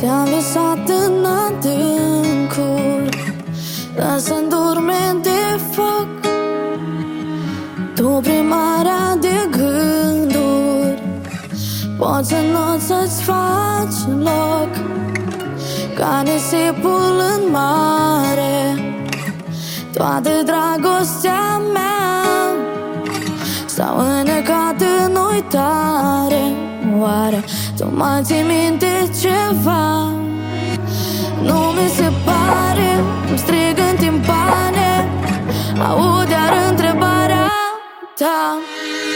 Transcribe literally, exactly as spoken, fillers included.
Te-am visat în adâncuri, lăsând urme de foc. Tu primarea de gânduri, poți să nu să-ți faci loc. Ca nisipul în mare, toată dragostea mea s-a înecat în uitare. Oare tu mai ții minte ceva? Nu mi se pare, îmi strig în timpane, aud iar întrebarea ta.